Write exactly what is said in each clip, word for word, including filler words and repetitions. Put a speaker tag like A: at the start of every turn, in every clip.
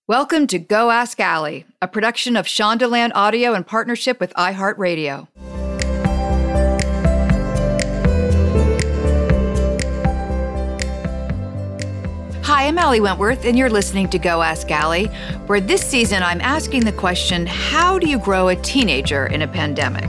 A: Welcome to Go Ask Allie, a production of Shondaland Audio in partnership with iHeartRadio. Hi, I'm Allie Wentworth, and you're listening to Go Ask Allie, where this season I'm asking the question, how do you grow a teenager in a pandemic?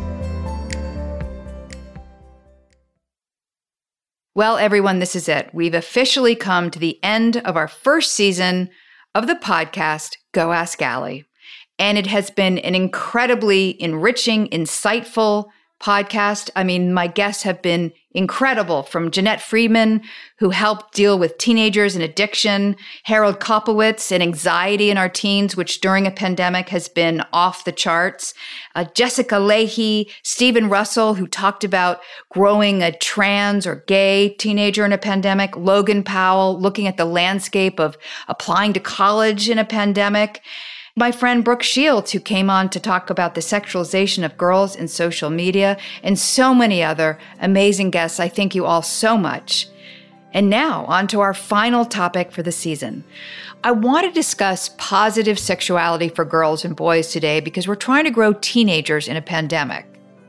A: Well, everyone, this is it. We've officially come to the end of our first season of the podcast, Go Ask Allie. And it has been an incredibly enriching, insightful podcast. I mean, my guests have been incredible, from Jeanette Friedman, who helped deal with teenagers and addiction, Harold Kopowitz and anxiety in our teens, which during a pandemic has been off the charts, uh, Jessica Leahy, Stephen Russell, who talked about growing a trans or gay teenager in a pandemic, Logan Powell, looking at the landscape of applying to college in a pandemic, my friend Brooke Shields, who came on to talk about the sexualization of girls in social media, and so many other amazing guests. I thank you all so much. And now, on to our final topic for the season. I want to discuss positive sexuality for girls and boys today because we're trying to grow teenagers in a pandemic.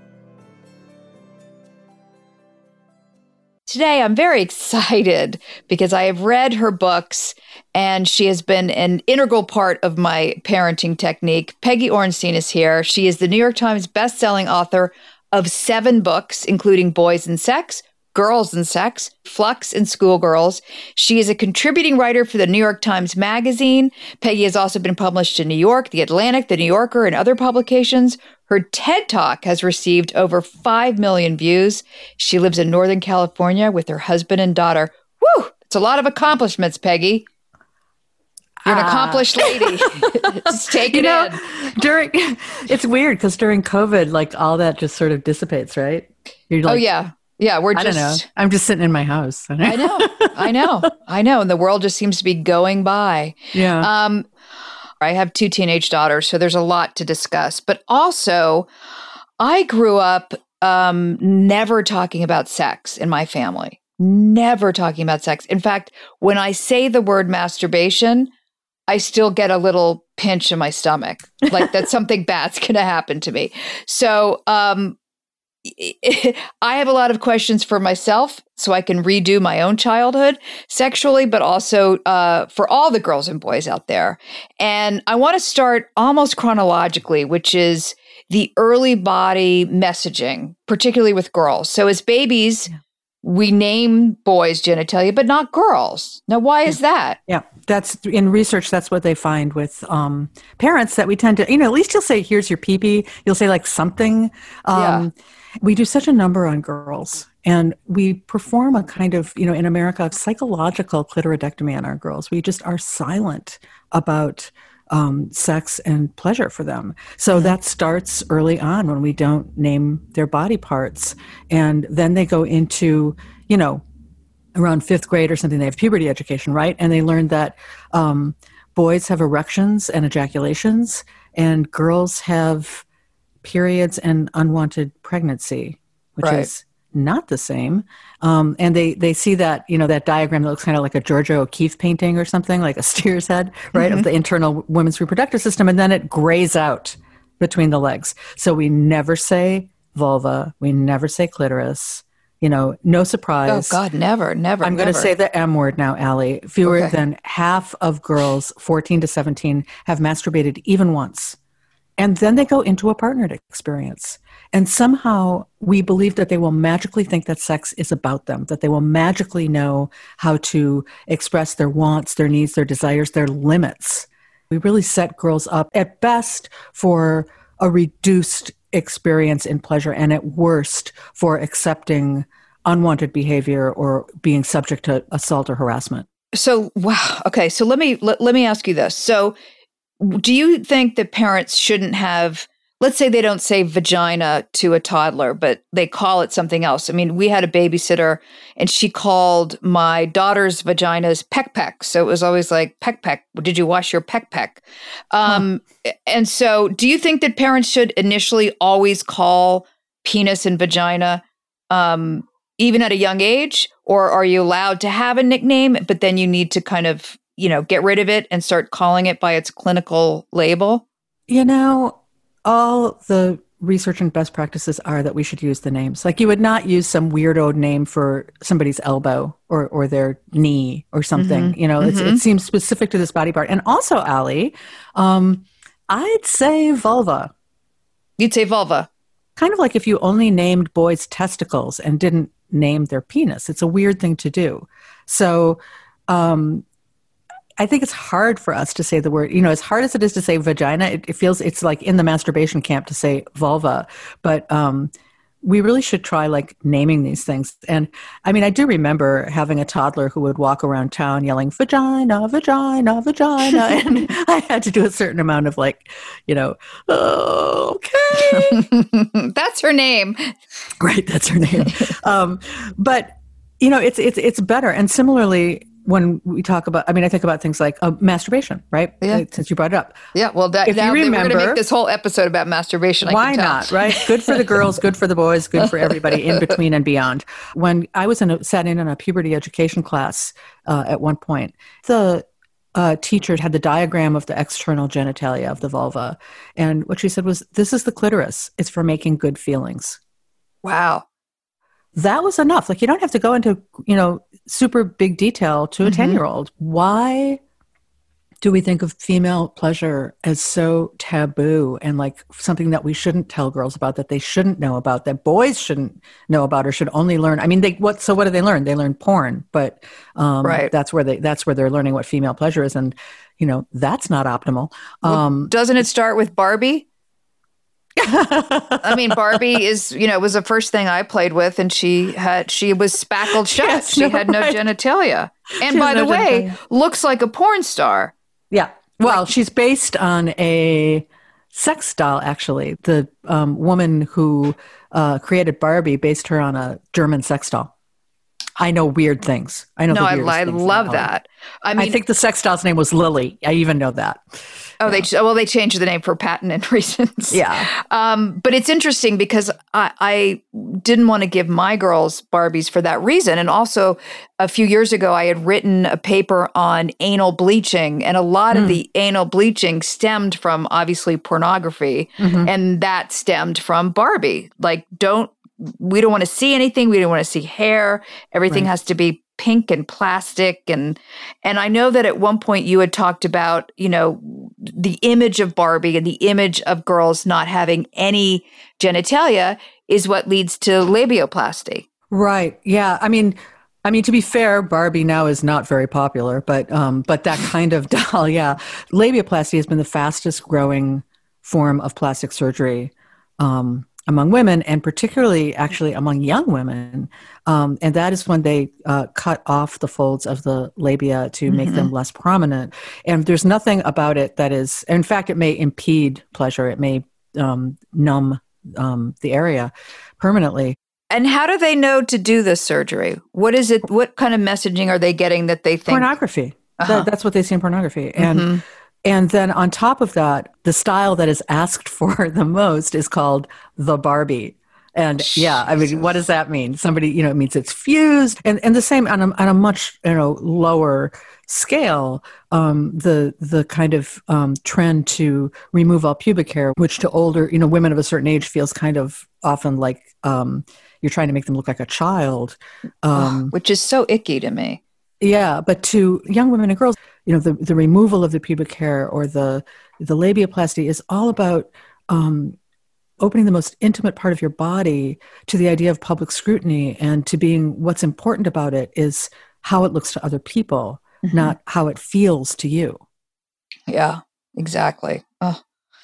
A: Today, I'm very excited because I have read her books and she has been an integral part of my parenting technique. Peggy Orenstein is here. She is the New York Times bestselling author of seven books, including Boys and Sex, Girls and Sex, Flux, and Schoolgirls. She is a contributing writer for the New York Times Magazine. Peggy has also been published in New York, The Atlantic, The New Yorker, and other publications. Her TED Talk has received over five million views. She lives in Northern California with her husband and daughter. Woo! It's a lot of accomplishments, Peggy. You're an accomplished uh, lady. Just take
B: you
A: it
B: know,
A: in.
B: During, it's weird because during COVID, like all that just sort of dissipates, right? You're like,
A: oh, yeah. Yeah, we're just...
B: I don't know. I'm just sitting in my house.
A: I know. I know. I know. And the world just seems to be going by.
B: Yeah.
A: Um, I have two teenage daughters, so there's a lot to discuss. But also, I grew up um, never talking about sex in my family. Never talking about sex. In fact, when I say the word masturbation, I still get a little pinch in my stomach, like that something bad's going to happen to me. So um, I have a lot of questions for myself so I can redo my own childhood sexually, but also uh, for all the girls and boys out there. And I want to start almost chronologically, which is the early body messaging, particularly with girls. So as babies, we name boys' genitalia, but not girls. Now, why is that?
B: Yeah, that's in research. That's what they find with um, parents, that we tend to, you know, at least you'll say, here's your pee-pee. You'll say like something. Um,
A: yeah.
B: We do such a number on girls, and we perform a kind of, you know, in America, psychological clitoridectomy on our girls. We just are silent about um, sex and pleasure for them. So mm-hmm. that starts early on when we don't name their body parts. And then they go into, you know, around fifth grade or something, they have puberty education, right? And they learn that um, boys have erections and ejaculations, and girls have periods and unwanted pregnancy, which
A: right.
B: is not the same. Um, and they, they see that, you know, that diagram that looks kind of like a Georgia O'Keeffe painting or something, like a steer's head, right, mm-hmm. of the internal women's reproductive system. And then it grays out between the legs. So we never say vulva. We never say clitoris. You know, no surprise.
A: Oh, God, never, never,
B: I'm going to say the M word now, Allie. Fewer okay. than half of girls, fourteen to seventeen, have masturbated even once. And then they go into a partnered experience. And somehow we believe that they will magically think that sex is about them, that they will magically know how to express their wants, their needs, their desires, their limits. We really set girls up at best for a reduced experience in pleasure, and at worst for accepting unwanted behavior or being subject to assault or harassment.
A: So, wow. Okay. So let me, let, let me ask you this. So do you think that parents shouldn't have, let's say they don't say vagina to a toddler, but they call it something else. I mean, we had a babysitter and she called my daughter's vaginas peck peck. So it was always like, peck peck, did you wash your peck peck? Um, huh. And so do you think that parents should initially always call penis and vagina um, even at a young age? Or are you allowed to have a nickname, but then you need to kind of you know, get rid of it and start calling it by its clinical label?
B: You know, all the research and best practices are that we should use the names. Like, you would not use some weirdo name for somebody's elbow or, or their knee or something.
A: Mm-hmm.
B: You know,
A: mm-hmm.
B: it's, it seems specific to this body part. And also, Allie, um, I'd say vulva.
A: You'd say vulva.
B: Kind of like if you only named boys' testicles and didn't name their penis. It's a weird thing to do. So um, I think it's hard for us to say the word, you know, as hard as it is to say vagina, it, it feels it's like in the masturbation camp to say vulva. But um, we really should try like naming these things. And I mean, I do remember having a toddler who would walk around town yelling, vagina, vagina, vagina. And I had to do a certain amount of like, you know, oh, okay.
A: That's her name.
B: Right. That's her name. um, but, you know, it's, it's, it's better. And similarly, when we talk about, I mean, I think about things like uh, masturbation, right?
A: Yeah.
B: Since you brought it up.
A: Yeah. Well, that,
B: if
A: now
B: you remember,
A: we're going to make this whole episode about masturbation. I
B: why
A: can tell.
B: not, right? Good for the girls, good for the boys, good for everybody in between and beyond. When I was in a, sat in on a puberty education class uh, at one point, the uh, teacher had the diagram of the external genitalia of the vulva. And what she said was, this is the clitoris. It's for making good feelings.
A: Wow.
B: That was enough. Like, you don't have to go into, you know, super big detail to a
A: Mm-hmm.
B: ten-year-old. Why do we think of female pleasure as so taboo and like something that we shouldn't tell girls about, that they shouldn't know about, that boys shouldn't know about or should only learn? I mean, they what? So what do they learn? They learn porn, but um,
A: right.
B: that's where they that's where they're learning what female pleasure is, and you know that's not optimal.
A: Well,
B: um,
A: doesn't it start with Barbie? I mean, Barbie is, you know, was the first thing I played with, and she had, she was spackled shut.
B: Yes,
A: she
B: no,
A: had no
B: right.
A: genitalia. And
B: She
A: by
B: has
A: the
B: no
A: way,
B: genitalia.
A: looks like a porn star.
B: Yeah. Well, she's based on a sex doll, actually. The um, woman who uh, created Barbie based her on a German sex doll. I know weird things. I know.
A: No,
B: the
A: I,
B: weirdest
A: I
B: things
A: love
B: about
A: that. I
B: I,
A: mean,
B: I think the sex doll's name was Lily. I even know that.
A: oh, they well, they changed the name for patent reasons.
B: Yeah.
A: Um, but it's interesting because I, I didn't want to give my girls Barbies for that reason. And also, a few years ago, I had written a paper on anal bleaching, and a lot mm. of the anal bleaching stemmed from obviously pornography, mm-hmm. and that stemmed from Barbie. Like, don't we don't want to see anything. We don't want to see hair. Everything right. has to be pink and plastic. And, and I know that at one point you had talked about, you know, the image of Barbie and the image of girls not having any genitalia is what leads to labioplasty.
B: Right. Yeah. I mean, I mean, to be fair, Barbie now is not very popular, but, um, but that kind of doll, yeah. Labioplasty has been the fastest growing form of plastic surgery, um, among women, and particularly actually among young women. Um, and that is when they uh, cut off the folds of the labia to make mm-hmm. them less prominent. And there's nothing about it that is, in fact, it may impede pleasure. It may um, numb um, the area permanently.
A: And how do they know to do this surgery? What is it? What kind of messaging are they getting that they think?
B: Pornography.
A: Uh-huh.
B: That, that's what they see in pornography. And
A: mm-hmm.
B: And then on top of that, the style that is asked for the most is called the Barbie. And yeah, I mean, what does that mean? Somebody, you know, it means it's fused. And and the same on a, on a much, you know, lower scale, um, the the kind of um, trend to remove all pubic hair, which to older, you know, women of a certain age feels kind of often like um, you're trying to make them look like a child. Um,
A: oh, which is so icky to me.
B: Yeah, but to young women and girls, you know, the, the removal of the pubic hair or the the labiaplasty is all about um, opening the most intimate part of your body to the idea of public scrutiny, and to being what's important about it is how it looks to other people, mm-hmm. not how it feels to you.
A: Yeah, exactly. Oh.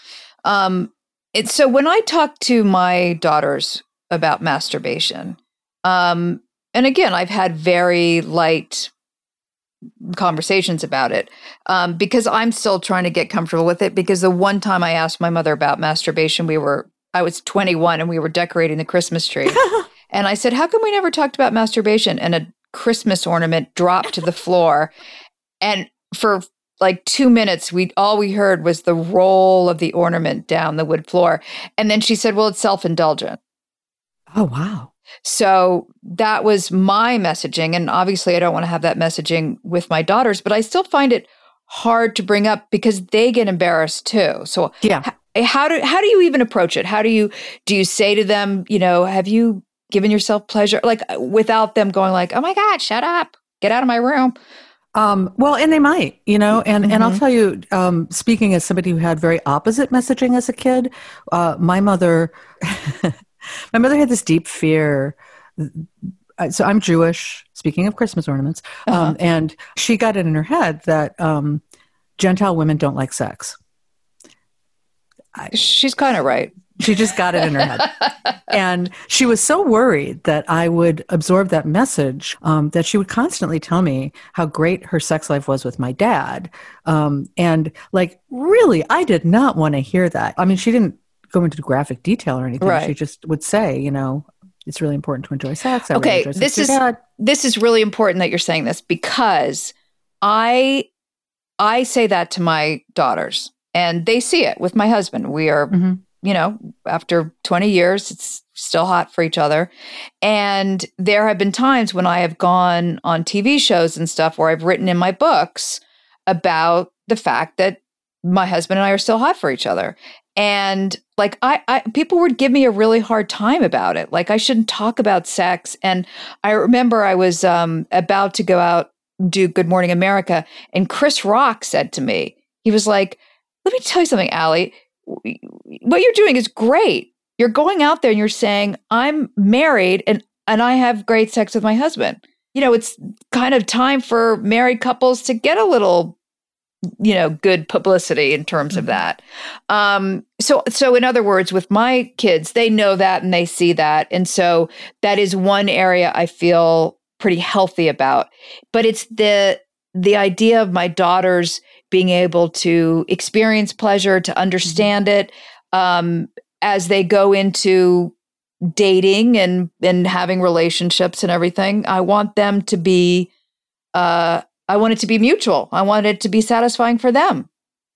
A: Um, it's so when I talk to my daughters about masturbation, um, and again, I've had very light conversations about it um, because I'm still trying to get comfortable with it. Because the one time I asked my mother about masturbation, we were, I was twenty-one and we were decorating the Christmas tree. And I said, how come we never talked about masturbation? And a Christmas ornament dropped to the floor. And for like two minutes, we all we heard was the roll of the ornament down the wood floor. And then she said, well, it's self-indulgent.
B: Oh, wow.
A: So that was my messaging. And obviously I don't want to have that messaging with my daughters, but I still find it hard to bring up because they get embarrassed too. So
B: yeah.
A: h- how do how do you even approach it? How do you do you say to them, you know, have you given yourself pleasure? Like without them going like, oh my God, shut up, get out of my room.
B: Um, well, and they might, you know, and,
A: Mm-hmm.
B: and I'll tell you, um, speaking as somebody who had very opposite messaging as a kid, uh, my mother, my mother had this deep fear. So I'm Jewish, speaking of Christmas ornaments, um, uh-huh. and she got it in her head that um, Gentile women don't like sex.
A: I, She's kind of right.
B: She just got it in her head. And she was so worried that I would absorb that message um, that she would constantly tell me how great her sex life was with my dad. Um, and like, really, I did not want to hear that. I mean, she didn't go into graphic detail or anything.
A: Right.
B: She just would say, you know, it's really important to enjoy sex. I
A: okay,
B: really enjoy
A: this
B: sex
A: is
B: dad.
A: this is really important that you're saying this because I I say that to my daughters and they see it with my husband. We are, mm-hmm. you know, after twenty years, it's still hot for each other. And there have been times when I have gone on T V shows and stuff where I've written in my books about the fact that my husband and I are still hot for each other. And like, I, I, people would give me a really hard time about it. Like I shouldn't talk about sex. And I remember I was um, about to go out and do Good Morning America. And Chris Rock said to me, he was like, let me tell you something, Allie, what you're doing is great. You're going out there and you're saying, I'm married and, and I have great sex with my husband. You know, it's kind of time for married couples to get a little, you know, good publicity in terms mm-hmm. of that. Um, so, so in other words, with my kids, they know that and they see that. And so that is one area I feel pretty healthy about, but it's the, the idea of my daughters being able to experience pleasure, to understand mm-hmm. it, um, as they go into dating and, and having relationships and everything. I want them to be, uh, I want it to be mutual. I want it to be satisfying for them.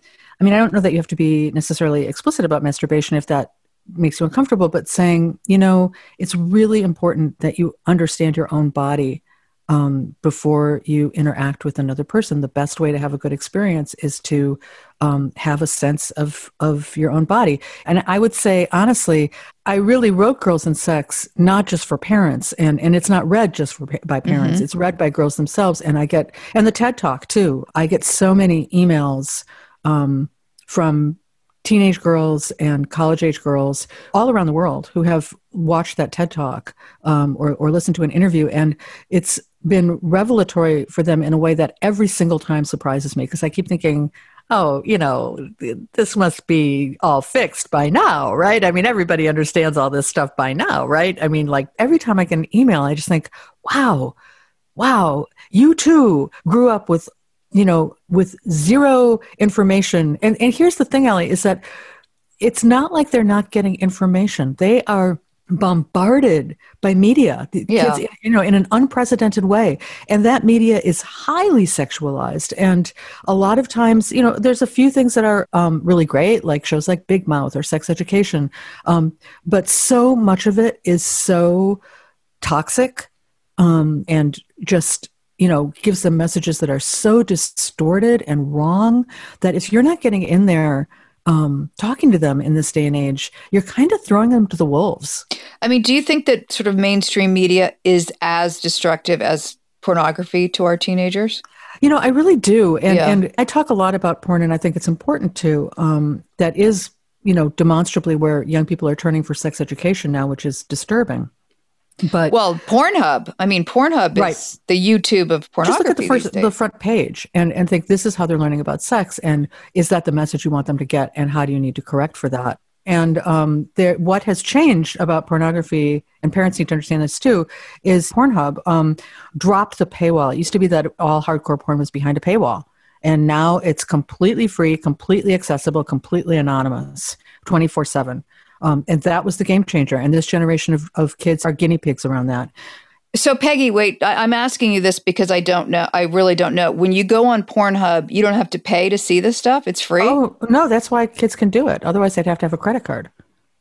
B: I mean, I don't know that you have to be necessarily explicit about masturbation if that makes you uncomfortable, but saying, you know, it's really important that you understand your own body um, before you interact with another person. The best way to have a good experience is to um, have a sense of, of your own body. And I would say, honestly, I really wrote Girls and Sex, not just for parents, and, and it's not read just for, by parents. Mm-hmm. It's read by girls themselves. And I get, and the TED Talk too, I get so many emails um, from teenage girls and college-age girls all around the world who have watched that TED Talk um, or, or listened to an interview. And it's been revelatory for them in a way that every single time surprises me, because I keep thinking, oh, you know, this must be all fixed by now, right? I mean, everybody understands all this stuff by now, right? I mean, like every time I get an email, I just think, wow, wow, you too grew up with, you know, with zero information. And, and here's the thing, Allie, is that it's not like they're not getting information. They are bombarded by media, the
A: yeah.
B: kids, you know, in an unprecedented way. And that media is highly sexualized. And a lot of times, you know, there's a few things that are um, really great, like shows like Big Mouth or Sex Education. Um, but so much of it is so toxic um, and just, you know, gives them messages that are so distorted and wrong that if you're not getting in there Um, talking to them in this day and age, you're kind of throwing them to the wolves.
A: I mean, do you think that sort of mainstream media is as destructive as pornography to our teenagers?
B: You know, I really do. And,
A: yeah.
B: and I talk a lot about porn, and I think it's important to, um, that is, you know, demonstrably where young people are turning for sex education now, which is disturbing. But
A: well, Pornhub. I mean, Pornhub
B: right.
A: is the YouTube of pornography.
B: Just look at the first, the front page, and and think this is how they're learning about sex, and is that the message you want them to get, and how do you need to correct for that? And um, there, what has changed about pornography, and parents need to understand this too, is Pornhub um, dropped the paywall. It used to be that all hardcore porn was behind a paywall, and now it's completely free, completely accessible, completely anonymous, twenty-four seven. Um, and that was the game changer. And this generation of, of kids are guinea pigs around that.
A: So Peggy, wait, I, I'm asking you this because I don't know. I really don't know. When you go on Pornhub, you don't have to pay to see this stuff? It's free?
B: Oh, no, that's why kids can do it. Otherwise, they'd have to have a credit card.
A: Oh,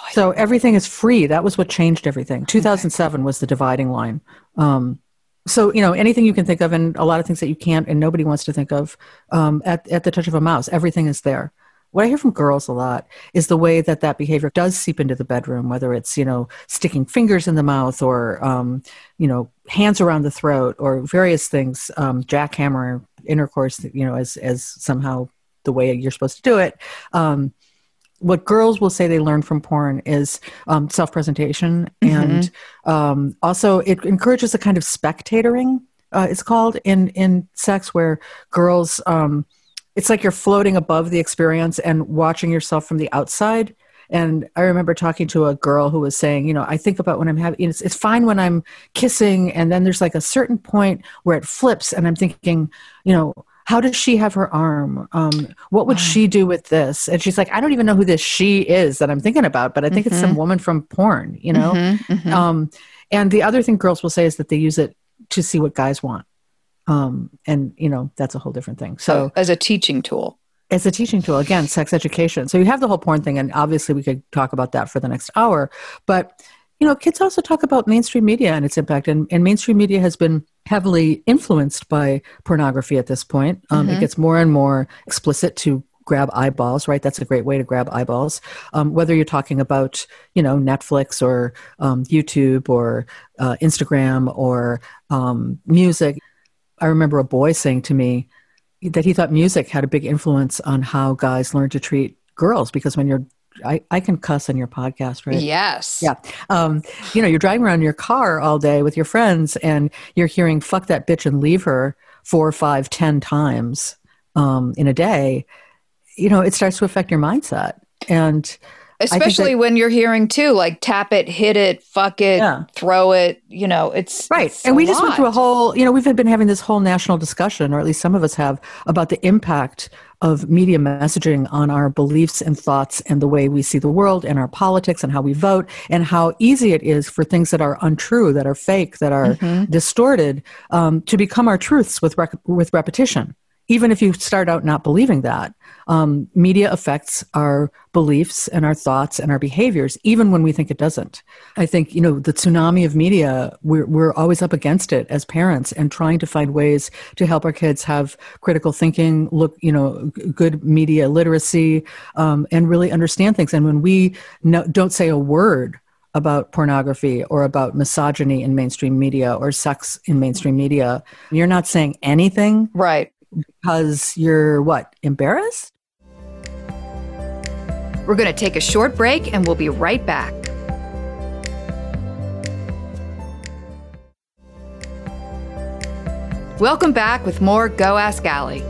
B: So everything is free. That was what changed everything. two thousand seven okay. was the dividing line. Um, so, you know, anything you can think of and a lot of things that you can't and nobody wants to think of um, at, at the touch of a mouse, everything is there. What I hear from girls a lot is the way that that behavior does seep into the bedroom, whether it's, you know, sticking fingers in the mouth or, um, you know, hands around the throat or various things, um, jackhammer intercourse, you know, as, as somehow the way you're supposed to do it. Um, what girls will say they learn from porn is um, self-presentation. Mm-hmm. And um, also it encourages a kind of spectatoring, uh, it's called, in, in sex, where girls... Um, it's like you're floating above the experience and watching yourself from the outside. And I remember talking to a girl who was saying, you know, I think about when I'm having, it's, it's fine when I'm kissing. And then there's like a certain point where it flips. And I'm thinking, you know, how does she have her arm? Um, what would wow. she do with this? And she's like, I don't even know who this she is that I'm thinking about, but I think mm-hmm. it's some woman from porn, you know? Mm-hmm, mm-hmm. Um, and the other thing girls will say is that they use it to see what guys want. Um, and, you know, that's a whole different thing. So
A: oh, as a teaching tool.
B: As a teaching tool, again, sex education. So you have the whole porn thing, and obviously we could talk about that for the next hour. But, you know, kids also talk about mainstream media and its impact. And, and mainstream media has been heavily influenced by pornography at this point. Um, mm-hmm. It gets more and more explicit to grab eyeballs, right? That's a great way to grab eyeballs. Um, whether you're talking about, you know, Netflix or um, YouTube or uh, Instagram or um, music. I remember a boy saying to me that he thought music had a big influence on how guys learn to treat girls, because when you're, I, I can cuss on your podcast, right?
A: Yes.
B: Yeah. Um, you know, you're driving around in your car all day with your friends and you're hearing fuck that bitch and leave her four, five, ten times um, in a day. You know, it starts to affect your mindset. And
A: especially that, when you're hearing too, like tap it, hit it, fuck it, yeah. throw it, you know, it's
B: right.
A: It's
B: and we
A: lot.
B: just went through a whole, you know, we've been having this whole national discussion, or at least some of us have, about the impact of media messaging on our beliefs and thoughts and the way we see the world and our politics and how we vote, and how easy it is for things that are untrue, that are fake, that are mm-hmm. distorted, um, to become our truths with rec- with repetition. Even if you start out not believing that, um, media affects our beliefs and our thoughts and our behaviors, even when we think it doesn't. I think, you know, the tsunami of media, we're, we're always up against it as parents and trying to find ways to help our kids have critical thinking, look, you know, g- good media literacy, um, and really understand things. And when we no, don't say a word about pornography or about misogyny in mainstream media or sex in mainstream media, you're not saying anything.
A: Right.
B: Because you're, what, embarrassed?
A: We're going to take a short break and we'll be right back. Welcome back with more Go Ask Allie.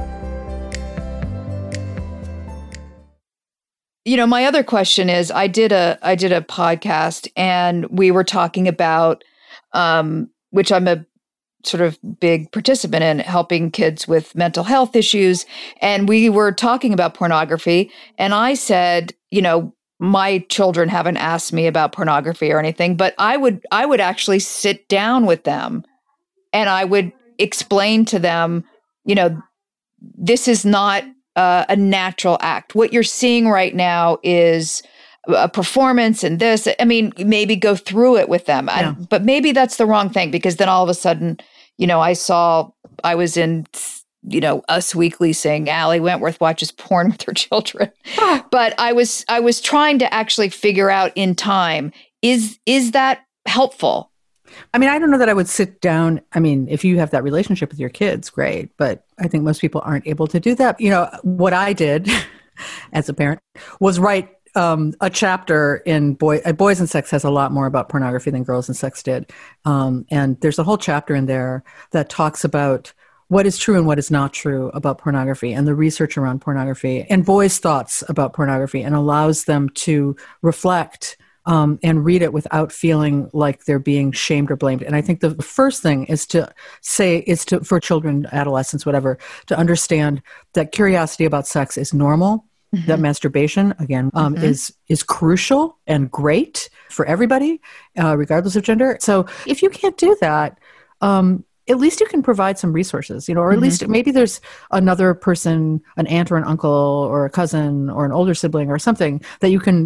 A: You know, my other question is, I did a I did a podcast and we were talking about, um, which I'm a sort of big participant in, helping kids with mental health issues. And we were talking about pornography. And I said, you know, my children haven't asked me about pornography or anything, but I would, I would actually sit down with them and I would explain to them, you know, this is not uh, a natural act. What you're seeing right now is a performance and this, I mean, maybe go through it with them, yeah. I, but maybe that's the wrong thing, because then all of a sudden, you know, I saw, I was in, you know, Us Weekly saying Allie Wentworth watches porn with her children, but I was, I was trying to actually figure out in time, is, is that helpful?
B: I mean, I don't know that I would sit down. I mean, if you have that relationship with your kids, great. But I think most people aren't able to do that. You know, what I did as a parent was write Um, a chapter in Boy, uh, Boys and Sex has a lot more about pornography than Girls and Sex did. Um, and there's a whole chapter in there that talks about what is true and what is not true about pornography and the research around pornography and boys' thoughts about pornography, and allows them to reflect um, and read it without feeling like they're being shamed or blamed. And I think the first thing is to say, is to, for children, adolescents, whatever, to understand that curiosity about sex is normal. Mm-hmm. That masturbation, again, um, mm-hmm. is is crucial and great for everybody, uh, regardless of gender. So if you can't do that, um, at least you can provide some resources, you know, or at mm-hmm. least maybe there's another person, an aunt or an uncle or a cousin or an older sibling or something that you can,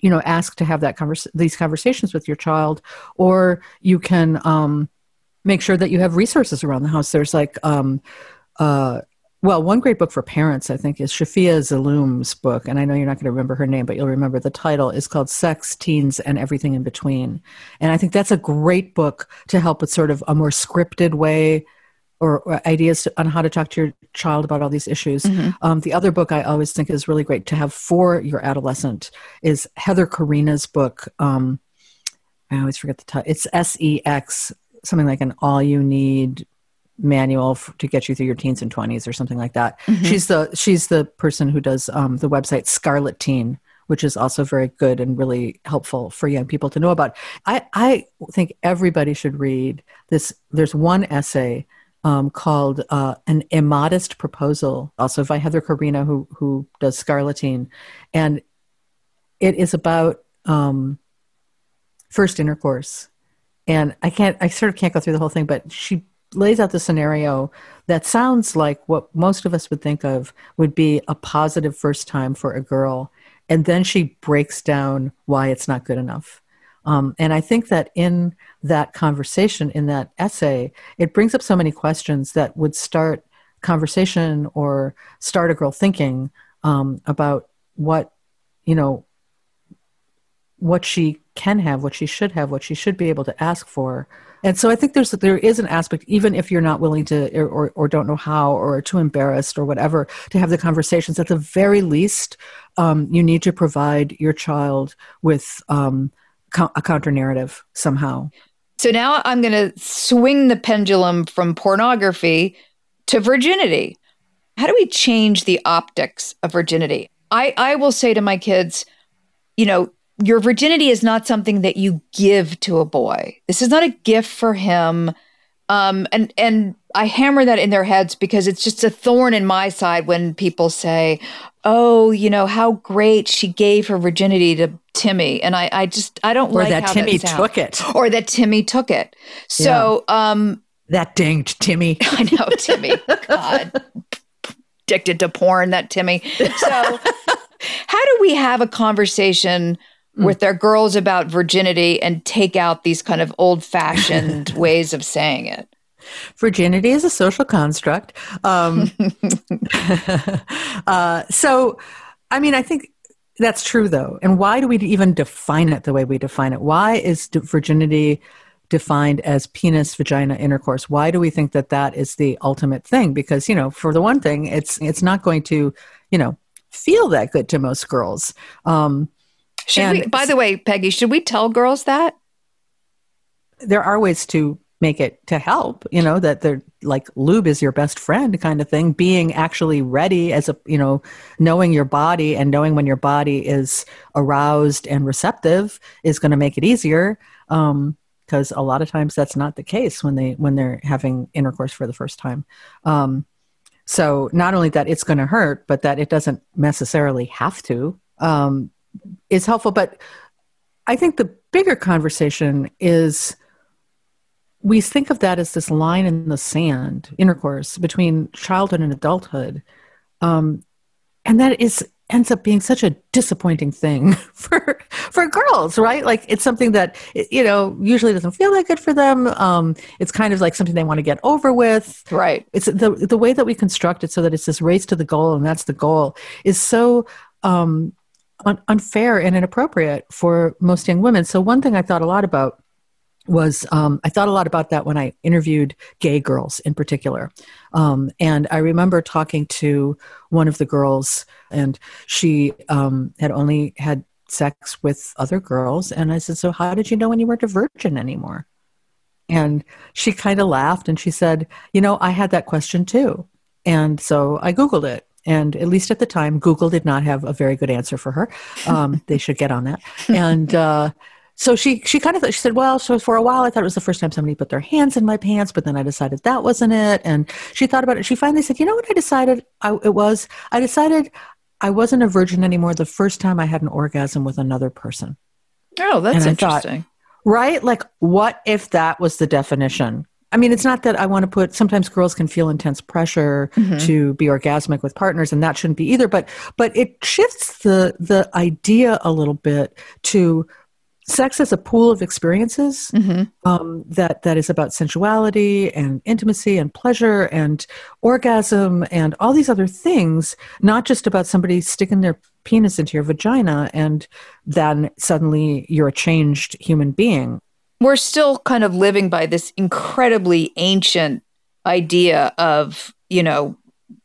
B: you know, ask to have that convers- these conversations with your child, or you can um, make sure that you have resources around the house. There's like, um, uh, well, one great book for parents, I think, is Shafia Zaloom's book. And I know you're not going to remember her name, but you'll remember the title is called Sex, Teens, and Everything in Between. And I think that's a great book to help with sort of a more scripted way or, or ideas to, on how to talk to your child about all these issues. Mm-hmm. Um, the other book I always think is really great to have for your adolescent is Heather Karina's book. Um, I always forget the title. It's S E X, something like an all you need manual f- to get you through your teens and twenties or something like that. Mm-hmm. She's the she's the person who does um, the website Scarlet Teen, which is also very good and really helpful for young people to know about. I, I think everybody should read this. There's one essay Um, called uh, An Immodest Proposal, also by Heather Karina, who who does Scarlet Teen. And it is about um, first intercourse. And I can't, I sort of can't go through the whole thing, but she lays out the scenario that sounds like what most of us would think of would be a positive first time for a girl. And then she breaks down why it's not good enough. Um, and I think that in that conversation, in that essay, it brings up so many questions that would start conversation or start a girl thinking um, about what, you know, what she can have, what she should have, what she should be able to ask for. And so I think there's there is an aspect, even if you're not willing to or, or, or don't know how or are too embarrassed or whatever to have the conversations, at the very least, um, you need to provide your child with um, a counter narrative somehow.
A: So now I'm going to swing the pendulum from pornography to virginity. How do we change the optics of virginity? I, I will say to my kids, you know, your virginity is not something that you give to a boy. This is not a gift for him. Um, and, and I hammer that in their heads because it's just a thorn in my side when people say, oh, you know, how great she gave her virginity to Timmy. And I, I just, I don't
B: or
A: like
B: that
A: how
B: Timmy
A: that sounds.
B: took it.
A: Or that Timmy took it. So, yeah. um,
B: that dinged Timmy.
A: I know, Timmy. God, addicted to porn, that Timmy. So how do we have a conversation mm. with our girls about virginity and take out these kind of old-fashioned ways of saying it?
B: Virginity is a social construct. Um, uh, so, I mean, I think that's true, though. And why do we even define it the way we define it? Why is virginity defined as penis, vagina, intercourse? Why do we think that that is the ultimate thing? Because, you know, for the one thing, it's it's not going to, you know, feel that good to most girls. Um,
A: should we, by the way, Peggy, should we tell girls that?
B: There are ways to make it to help, you know, that they're like lube is your best friend kind of thing. Being actually ready as a, you know, knowing your body and knowing when your body is aroused and receptive is going to make it easier. Um, because a lot of times that's not the case when they, when they're having intercourse for the first time. Um, so not only that it's going to hurt, but that it doesn't necessarily have to, um, is helpful. But I think the bigger conversation is, we think of that as this line in the sand, intercourse between childhood and adulthood. Um, and that is ends up being such a disappointing thing for for girls, right? Like it's something that, you know, usually doesn't feel that good for them. Um, it's kind of like something they want to get over with.
A: Right.
B: It's the the way that we construct it so that it's this race to the goal and that's the goal is so um, un- unfair and inappropriate for most young women. So one thing I thought a lot about was um, I thought a lot about that when I interviewed gay girls in particular. Um, and I remember talking to one of the girls and she um, had only had sex with other girls. And I said, so how did you know when you weren't a virgin anymore? And she kind of laughed and she said, you know, I had that question too. And so I Googled it. And at least at the time, Google did not have a very good answer for her. Um, they should get on that. And uh, So she she kind of thought, she said, well, so for a while I thought it was the first time somebody put their hands in my pants, but then I decided that wasn't it. And she thought about it. She finally said, you know what I decided I, it was? I decided I wasn't a virgin anymore the first time I had an orgasm with another person.
A: Oh, that's interesting.
B: Thought, right? Like, what if that was the definition? I mean, it's not that I want to put, sometimes girls can feel intense pressure mm-hmm. to be orgasmic with partners, and that shouldn't be either. But, but it shifts the, the idea a little bit to sex as a pool of experiences mm-hmm. um, that, that is about sensuality and intimacy and pleasure and orgasm and all these other things, not just about somebody sticking their penis into your vagina and then suddenly you're a changed human being.
A: We're still kind of living by this incredibly ancient idea of, you know,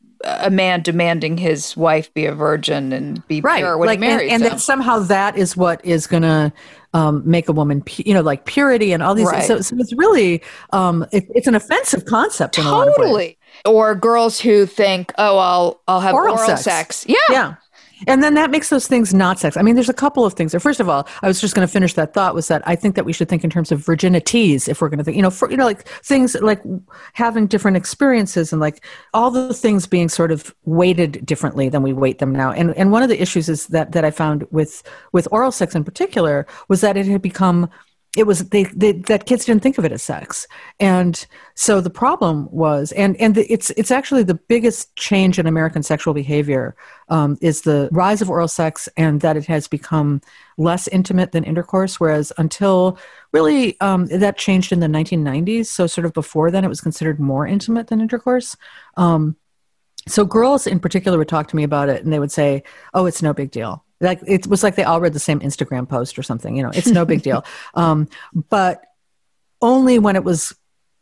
A: a man demanding his wife be a virgin and be
B: right.
A: pure when
B: like,
A: he marries
B: and, and
A: him.
B: that somehow that is what is going to um, make a woman, pu- you know, like purity and all these
A: right.
B: things. So, so it's really, um, it, it's an offensive concept in
A: totally.
B: a lot of ways.
A: Or girls who think, oh, I'll I'll have oral, oral sex. sex. Yeah.
B: Yeah. And then that makes those things not sex. I mean, there's a couple of things there. First of all, I was just going to finish that thought was that I think that we should think in terms of virginities if we're going to think, you know, for, you know, like things like having different experiences and like all the things being sort of weighted differently than we weight them now. And and one of the issues is that that I found with with oral sex in particular was that it had become It was they, they that kids didn't think of it as sex, and so the problem was, and and the, it's it's actually the biggest change in American sexual behavior um, is the rise of oral sex, and that it has become less intimate than intercourse. Whereas until really um, that changed in the nineteen nineties, so sort of before then, it was considered more intimate than intercourse. Um, so girls in particular would talk to me about it, and they would say, "Oh, it's no big deal." Like it was like they all read the same Instagram post or something, you know, it's no big deal. Um, but only when it was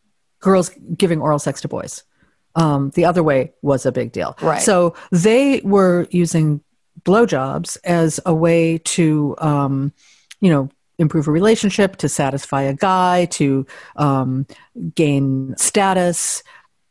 B: girls giving oral sex to boys. Um, the other way was a big deal.
A: Right.
B: So they were using blowjobs as a way to, um, you know, improve a relationship, to satisfy a guy, to um, gain status.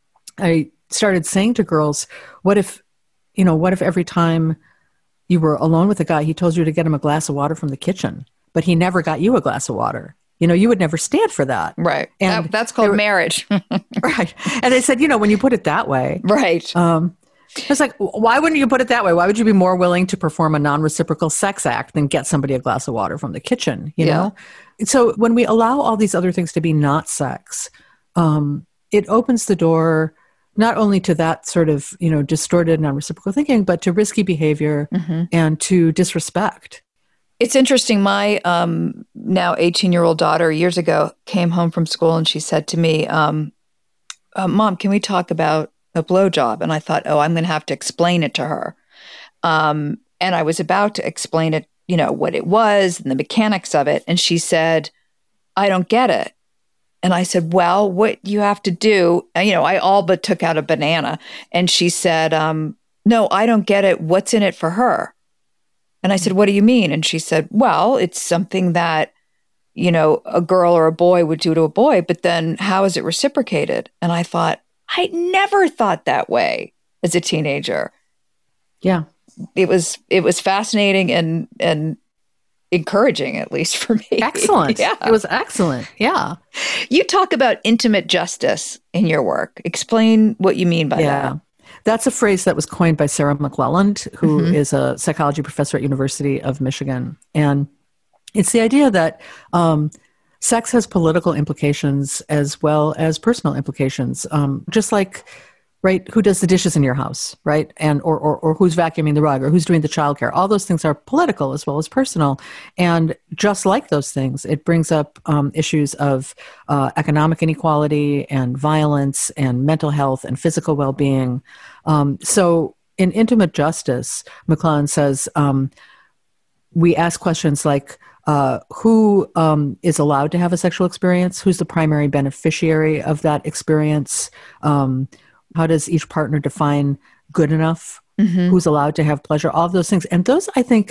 B: I started saying to girls, what if, you know, what if every time you were alone with a guy, he told you to get him a glass of water from the kitchen, but he never got you a glass of water? You know, you would never stand for that.
A: Right. And that, that's called were, marriage.
B: Right. And they said, you know, when you put it that way.
A: Right.
B: Um, it's like, why wouldn't you put it that way? Why would you be more willing to perform a non-reciprocal sex act than get somebody a glass of water from the kitchen? You
A: yeah.
B: know? So when we allow all these other things to be not sex, um, it opens the door not only to that sort of, you know, distorted non-reciprocal thinking, but to risky behavior mm-hmm. and to disrespect.
A: It's interesting. My um, now eighteen-year-old daughter years ago came home from school and she said to me, um, uh, Mom, can we talk about a blowjob? And I thought, oh, I'm going to have to explain it to her. Um, and I was about to explain it, you know, what it was and the mechanics of it. And she said, I don't get it. And I said, well, what you have to do, you know, I all but took out a banana. And she said, um, no, I don't get it. What's in it for her? And I said, what do you mean? And she said, well, it's something that, you know, a girl or a boy would do to a boy, but then how is it reciprocated? And I thought, I never thought that way as a teenager.
B: Yeah.
A: It was, it was fascinating and, and, encouraging, at least for me.
B: Excellent. Yeah. It was excellent. Yeah.
A: You talk about intimate justice in your work. Explain what you mean by
B: yeah.
A: that.
B: That's a phrase that was coined by Sarah McClelland, who mm-hmm. is a psychology professor at University of Michigan. And it's the idea that um, sex has political implications as well as personal implications, um, just like right? Who does the dishes in your house, right? And or, or or who's vacuuming the rug or who's doing the childcare? All those things are political as well as personal. And just like those things, it brings up um, issues of uh, economic inequality and violence and mental health and physical well-being. Um, so in intimate justice, McClelland says, um, we ask questions like, uh, who um, is allowed to have a sexual experience? Who's the primary beneficiary of that experience? Um, How does each partner define good enough? Mm-hmm. Who's allowed to have pleasure? All of those things. And those, I think,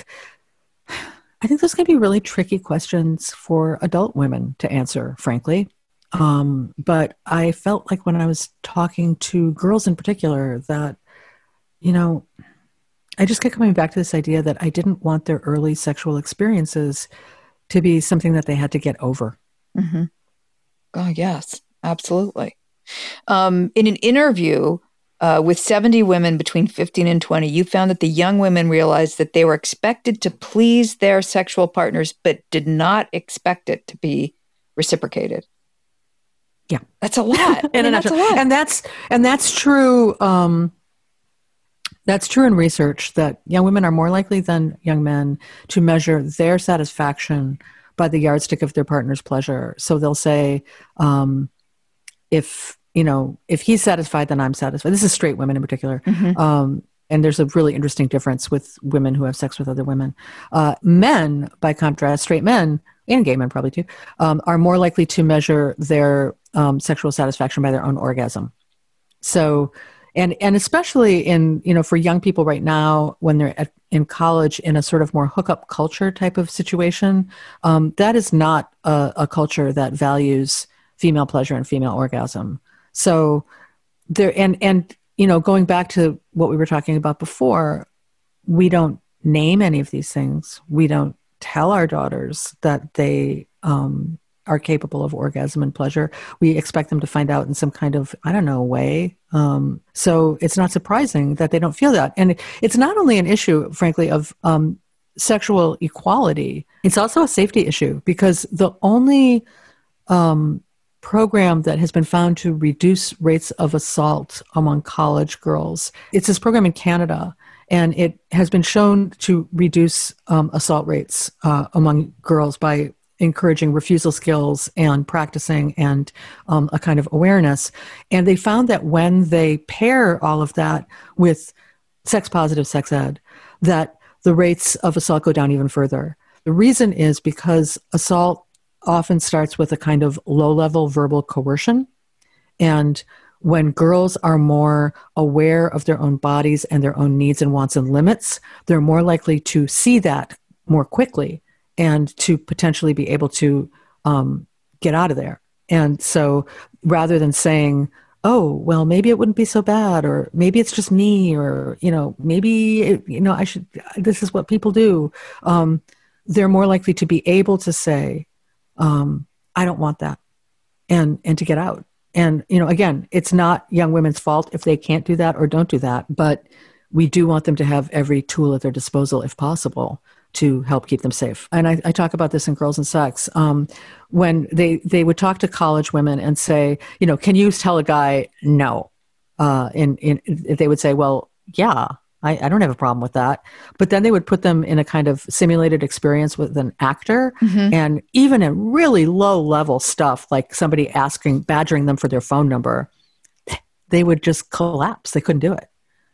B: I think those can be really tricky questions for adult women to answer, frankly. Um, but I felt like when I was talking to girls in particular that, you know, I just kept coming back to this idea that I didn't want their early sexual experiences to be something that they had to get over.
A: Mm-hmm. Oh, yes, absolutely. Um, in an interview uh, with seventy women between fifteen and twenty, you found that the young women realized that they were expected to please their sexual partners, but did not expect it to be reciprocated.
B: Yeah.
A: That's a lot. I mean, that's a lot.
B: And that's, and that's true. Um, that's true in research that young women are more likely than young men to measure their satisfaction by the yardstick of their partner's pleasure. So they'll say, um, if, you know, if he's satisfied, then I'm satisfied. This is straight women in particular. Mm-hmm. Um, and there's a really interesting difference with women who have sex with other women. Uh, men, by contrast, straight men, and gay men probably too, um, are more likely to measure their um, sexual satisfaction by their own orgasm. So, and and especially in, you know, for young people right now, when they're at, in college in a sort of more hookup culture type of situation, um, that is not a, a culture that values female pleasure and female orgasm. So there, and, and, you know, going back to what we were talking about before, we don't name any of these things. We don't tell our daughters that they um, are capable of orgasm and pleasure. We expect them to find out in some kind of, I don't know, way. Um, so it's not surprising that they don't feel that. And it's not only an issue, frankly, of um, sexual equality. It's also a safety issue, because the only um, program that has been found to reduce rates of assault among college girls, it's this program in Canada. And it has been shown to reduce um, assault rates uh, among girls by encouraging refusal skills and practicing and um, a kind of awareness. And they found that when they pair all of that with sex-positive sex ed, that the rates of assault go down even further. The reason is because assault often starts with a kind of low-level verbal coercion. And when girls are more aware of their own bodies and their own needs and wants and limits, they're more likely to see that more quickly and to potentially be able to um, get out of there. And so rather than saying, oh, well, maybe it wouldn't be so bad, or maybe it's just me, or, you know, maybe, it, you know, I should, this is what people do. Um, they're more likely to be able to say, um, I don't want that, and, and to get out. And, you know, again, it's not young women's fault if they can't do that or don't do that, but we do want them to have every tool at their disposal, if possible, to help keep them safe. And I, I talk about this in Girls and Sex. Um, when they, they would talk to college women and say, you know, can you tell a guy no? Uh, and, and they would say, well, yeah, I, I don't have a problem with that. But then they would put them in a kind of simulated experience with an actor. Mm-hmm. And even in really low level stuff, like somebody asking, badgering them for their phone number, they would just collapse. They couldn't do it.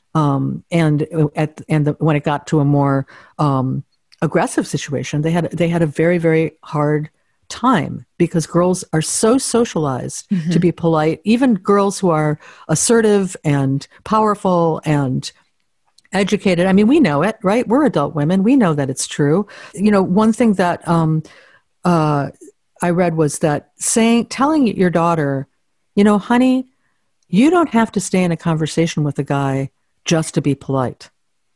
B: Um, and at, and the, when it got to a more um, aggressive situation, they had, they had a very, very hard time, because girls are so socialized mm-hmm. to be polite. Even girls who are assertive and powerful and educated. I mean, we know it, right? We're adult women. We know that it's true. You know, one thing that um, uh, I read was that saying, telling your daughter, you know, honey, you don't have to stay in a conversation with a guy just to be polite.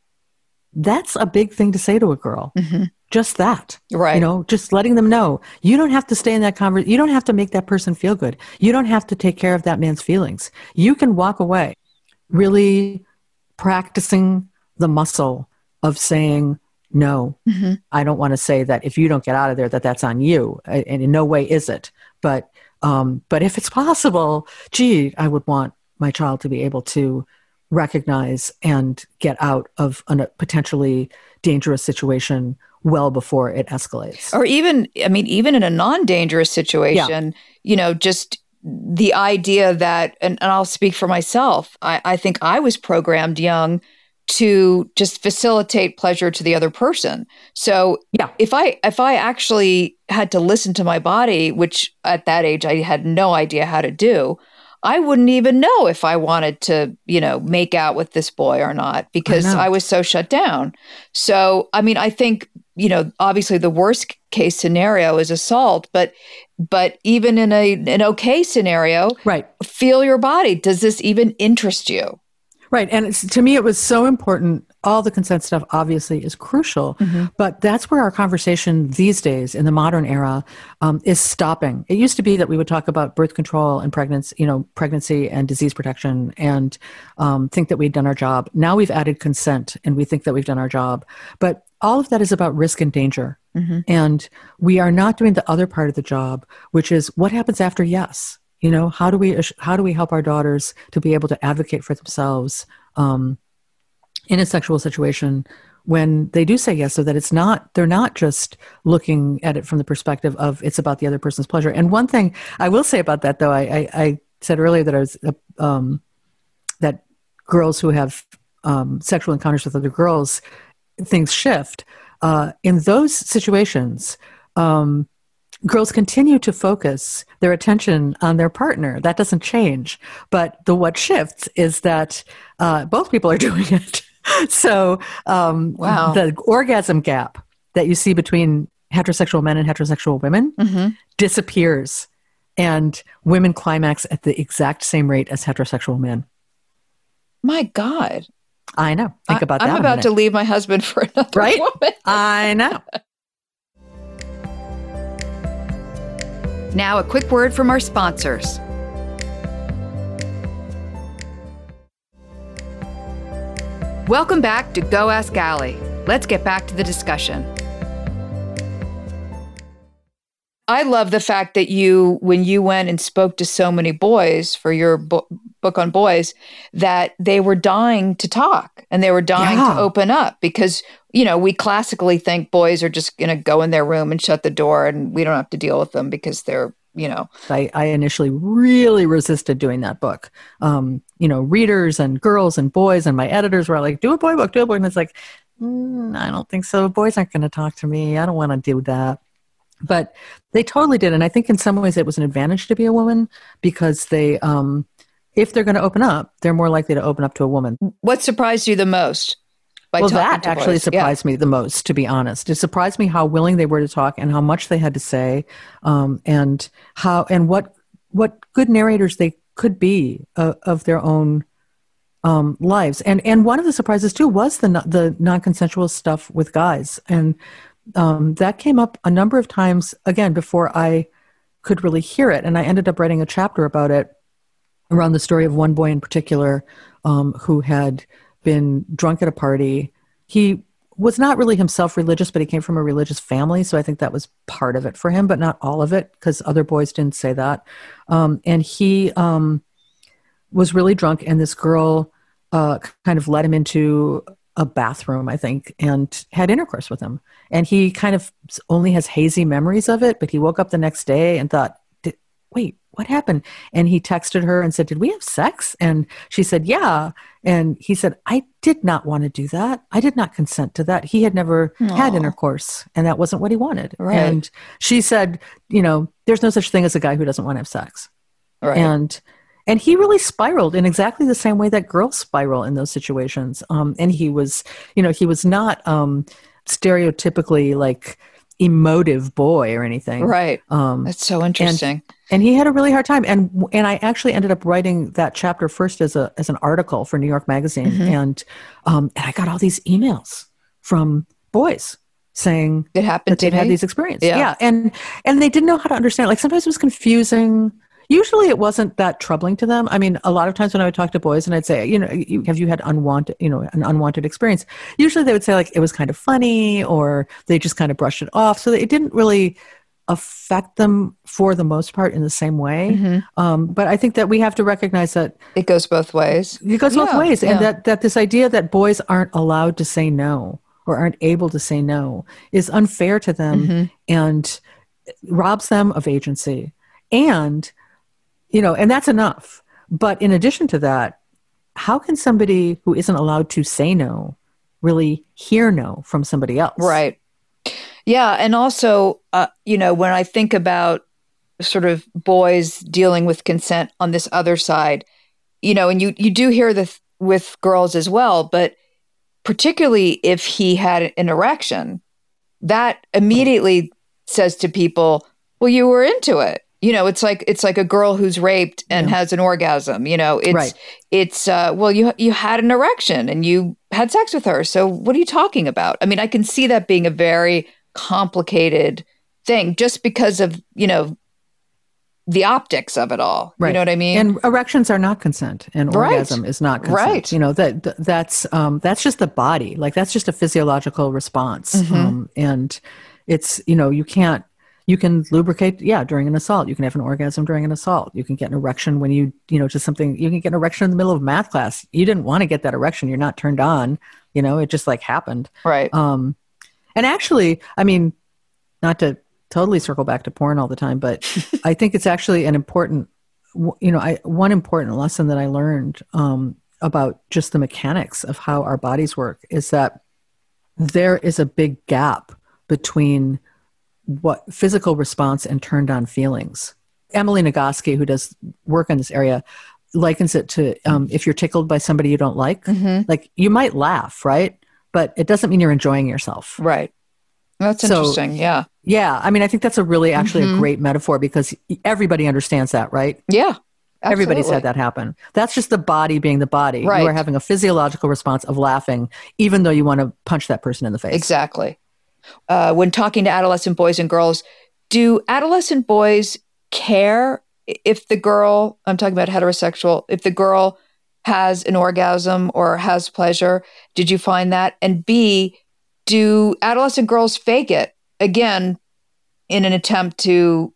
B: That's a big thing to say to a girl. Mm-hmm. Just that,
A: right?
B: You know, just letting them know you don't have to stay in that conversation. You don't have to make that person feel good. You don't have to take care of that man's feelings. You can walk away. Really practicing the muscle of saying, no, mm-hmm. I don't want to say that if you don't get out of there, that that's on you. And in no way is it. But, um, but if it's possible, gee, I would want my child to be able to recognize and get out of a potentially dangerous situation well before it escalates.
A: Or even, I mean, even in a non-dangerous situation, yeah. you know, just the idea that, and, and I'll speak for myself, I, I think I was programmed young to just facilitate pleasure to the other person. So yeah. if I if I actually had to listen to my body, which at that age I had no idea how to do, I wouldn't even know if I wanted to, you know, make out with this boy or not, because I, I was so shut down. So, I mean, I think, you know, obviously the worst case scenario is assault, but but even in a an okay scenario,
B: right.
A: feel your body. Does this even interest you?
B: Right. And it's, to me, it was so important. All the consent stuff obviously is crucial, mm-hmm. but that's where our conversation these days in the modern era um, is stopping. It used to be that we would talk about birth control and pregnancy, you know, pregnancy and disease protection, and um, think that we'd done our job. Now we've added consent and we think that we've done our job. But all of that is about risk and danger. Mm-hmm. And we are not doing the other part of the job, which is what happens after yes. You know, how do we how do we help our daughters to be able to advocate for themselves um, in a sexual situation when they do say yes, so that it's not, they're not just looking at it from the perspective of it's about the other person's pleasure. And one thing I will say about that, though, I, I, I said earlier that I was, um, that girls who have um, sexual encounters with other girls, things shift. Uh, in those situations, um, girls continue to focus their attention on their partner. That doesn't change. But the what shifts is that uh, both people are doing it. So um,
A: wow.
B: the orgasm gap that you see between heterosexual men and heterosexual women mm-hmm. disappears, and women climax at the exact same rate as heterosexual men.
A: My God.
B: I know. Think
A: I,
B: about that.
A: I'm about to leave my husband for another
B: right?
A: woman.
B: I know.
A: Now, a quick word from our sponsors. Welcome back to Go Ask Allie. Let's get back to the discussion. I love the fact that you, when you went and spoke to so many boys for your bo- book on boys, that they were dying to talk and they were dying
B: yeah.
A: to open up because, you know, we classically think boys are just going to go in their room and shut the door and we don't have to deal with them because they're, you know.
B: I, I initially really resisted doing that book. Um, you know, readers and girls and boys and my editors were like, do a boy book, do a boy. And it's like, mm, I don't think so. Boys aren't going to talk to me. I don't want to do that. But they totally did. And I think in some ways it was an advantage to be a woman because they, um, if they're going to open up, they're more likely to open up to a woman.
A: What surprised you the most? By
B: well, that actually
A: boys?
B: surprised yeah. me the most, to be honest. It surprised me how willing they were to talk and how much they had to say, um, and how and what what good narrators they could be uh, of their own um, lives. And and one of the surprises too was the the non-consensual stuff with guys, and um, that came up a number of times again before I could really hear it. And I ended up writing a chapter about it around the story of one boy in particular um, who had been drunk at a party. He was not really himself religious, but he came from a religious family. So I think that was part of it for him, but not all of it, because other boys didn't say that. Um, and he um, was really drunk, and this girl uh, kind of led him into a bathroom, I think, and had intercourse with him. And he kind of only has hazy memories of it, but he woke up the next day and thought, wait, what happened? And he texted her and said, did we have sex? And she said, yeah. And he said, I did not want to do that. I did not consent to that. He had never Aww. had intercourse, and that wasn't what he wanted.
A: Right.
B: And she said, you know, there's no such thing as a guy who doesn't want to have sex.
A: Right.
B: And and he really spiraled in exactly the same way that girls spiral in those situations. Um, and he was, you know, he was not um, stereotypically like emotive boy or anything.
A: Right.
B: Um,
A: That's so interesting.
B: And, and he had a really hard time. And and I actually ended up writing that chapter first as a as an article for New York Magazine. Mm-hmm. And um, and I got all these emails from boys saying
A: it happened
B: that they'd
A: had
B: these experiences.
A: Yeah.
B: yeah. And and they didn't know how to understand. Like sometimes it was confusing. Usually it wasn't that troubling to them. I mean, a lot of times when I would talk to boys and I'd say, you know, you, have you had unwanted, you know, an unwanted experience? Usually they would say like, it was kind of funny, or they just kind of brushed it off. So it didn't really affect them for the most part in the same way. Mm-hmm. Um, but I think that we have to recognize that
A: it goes both ways.
B: It goes
A: yeah,
B: both ways.
A: Yeah.
B: And that, that this idea that boys aren't allowed to say no or aren't able to say no is unfair to them mm-hmm. and robs them of agency. And You know, and that's enough. But in addition to that, how can somebody who isn't allowed to say no really hear no from somebody else?
A: Right. Yeah. And also, uh, you know, when I think about sort of boys dealing with consent on this other side, you know, and you, you do hear this with girls as well, but particularly if he had an erection, that immediately says to people, well, you were into it. You know, it's like it's like a girl who's raped and yeah. has an orgasm. You know, it's
B: right.
A: it's uh, well, you you had an erection and you had sex with her. So what are you talking about? I mean, I can see that being a very complicated thing just because of, you know, the optics of it all.
B: Right.
A: You know what I mean?
B: And erections are not consent, and
A: right.
B: orgasm is not consent.
A: Right.
B: You know, that that's um, that's just the body. Like that's just a physiological response, mm-hmm. um, and it's you know you can't. You can lubricate, yeah, during an assault. You can have an orgasm during an assault. You can get an erection when you, you know, just something, you can get an erection in the middle of math class. You didn't want to get that erection. You're not turned on, you know, it just like happened.
A: Right.
B: Um, and actually, I mean, not to totally circle back to porn all the time, but I think it's actually an important, you know, I, one important lesson that I learned um, about just the mechanics of how our bodies work is that there is a big gap between what physical response and turned on feelings. Emily Nagoski, who does work in this area, likens it to um, if you're tickled by somebody you don't like, mm-hmm. like you might laugh, right? But it doesn't mean you're enjoying yourself.
A: Right. That's
B: so,
A: interesting. Yeah.
B: Yeah. I mean, I think that's a really actually mm-hmm. a great metaphor because everybody understands that, right?
A: Yeah. Absolutely.
B: Everybody's had that happen. That's just the body being the body.
A: Right.
B: You are having a physiological response of laughing, even though you want to punch that person in the face.
A: Exactly. Uh, when talking to adolescent boys and girls, do adolescent boys care if the girl, I'm talking about heterosexual, if the girl has an orgasm or has pleasure? Did you find that? And B, do adolescent girls fake it, again, in an attempt to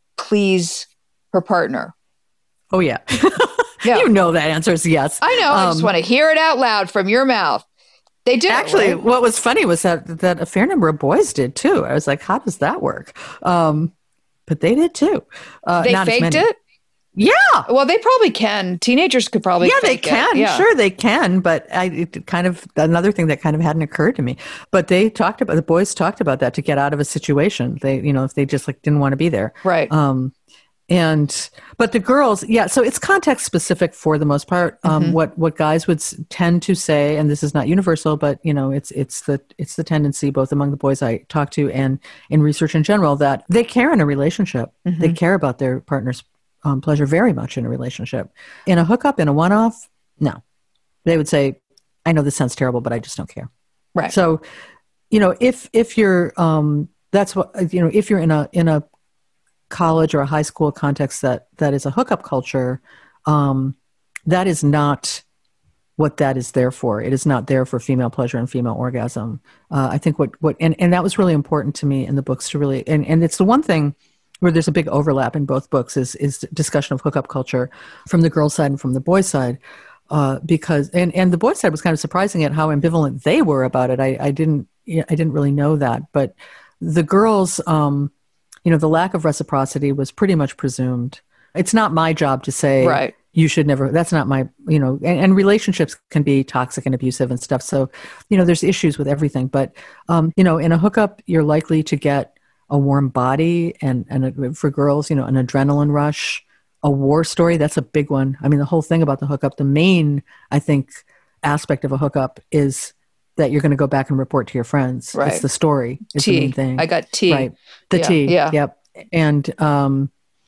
A: please her partner?
B: Oh, yeah.
A: Yeah.
B: You know that answer is yes.
A: I know. I um, just want to hear it out loud from your mouth. They did.
B: Actually,
A: right?
B: What was funny was that that a fair number of boys did too. I was like, how does that work? Um, but they did too.
A: Uh, they
B: not
A: faked
B: as
A: it?
B: Yeah.
A: Well, they probably can. Teenagers could probably
B: Yeah,
A: fake
B: they can.
A: It. Yeah.
B: Sure, they can. But I it kind of, another thing that kind of hadn't occurred to me. But they talked about, the boys talked about that to get out of a situation. They, you know, if they just like didn't want to be there.
A: Right.
B: Um, And, but the girls, yeah, so it's context specific for the most part. Um, mm-hmm. What, what guys would s- tend to say, and this is not universal, but you know, it's, it's the, it's the tendency both among the boys I talk to and in research in general that they care in a relationship. Mm-hmm. They care about their partner's um, pleasure very much in a relationship. In a hookup, in a one-off, no. They would say, I know this sounds terrible, but I just don't care.
A: Right.
B: So, you know, if, if you're, um, that's what, you know, if you're in a, in a, college or a high school context that that is a hookup culture, um, that is not what that is there for. It is not there for female pleasure and female orgasm. Uh, I think what what and, and that was really important to me in the books to really and, and it's the one thing where there's a big overlap in both books is is discussion of hookup culture from the girls' side and from the boys' side. Uh, because and, and the boys' side was kind of surprising at how ambivalent they were about it. I, I didn't I didn't really know that, but the girls. Um, You know, the lack of reciprocity was pretty much presumed. It's not my job to say,
A: right.
B: You should never, that's not my, you know, and, and relationships can be toxic and abusive and stuff. So, you know, there's issues with everything. But, um, you know, in a hookup, you're likely to get a warm body and, and a, for girls, you know, an adrenaline rush, a war story. That's a big one. I mean, the whole thing about the hookup, the main, I think, aspect of a hookup is that you're going to go back and report to your friends.
A: Right.
B: It's the story. It's
A: tea.
B: the main thing.
A: I got tea.
B: Right. The
A: yeah.
B: tea.
A: Yeah.
B: Yep. And um,